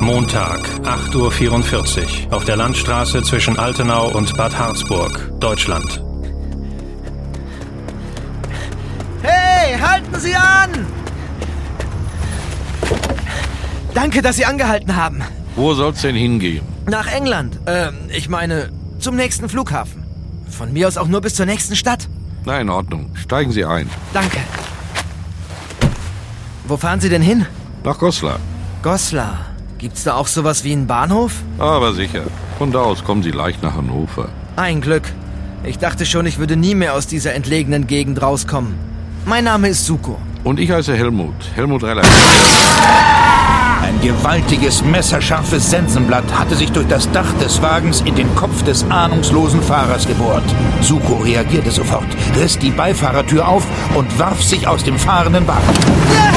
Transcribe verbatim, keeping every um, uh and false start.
Montag, acht Uhr vierundvierzig, auf der Landstraße zwischen Altenau und Bad Harzburg, Deutschland. Hey, halten Sie an! Danke, dass Sie angehalten haben. Wo soll's denn hingehen? Nach England. Ähm, ich meine, zum nächsten Flughafen. Von mir aus auch nur bis zur nächsten Stadt. Na, in Ordnung. Steigen Sie ein. Danke. Wo fahren Sie denn hin? Nach Goslar. Goslar. Gibt's da auch sowas wie einen Bahnhof? Aber sicher. Von da aus kommen Sie leicht nach Hannover. Ein Glück. Ich dachte schon, ich würde nie mehr aus dieser entlegenen Gegend rauskommen. Mein Name ist Suko. Und ich heiße Helmut. Helmut Reller. Ein gewaltiges, messerscharfes Sensenblatt hatte sich durch das Dach des Wagens in den Kopf des ahnungslosen Fahrers gebohrt. Suko reagierte sofort, riss die Beifahrertür auf und warf sich aus dem fahrenden Wagen.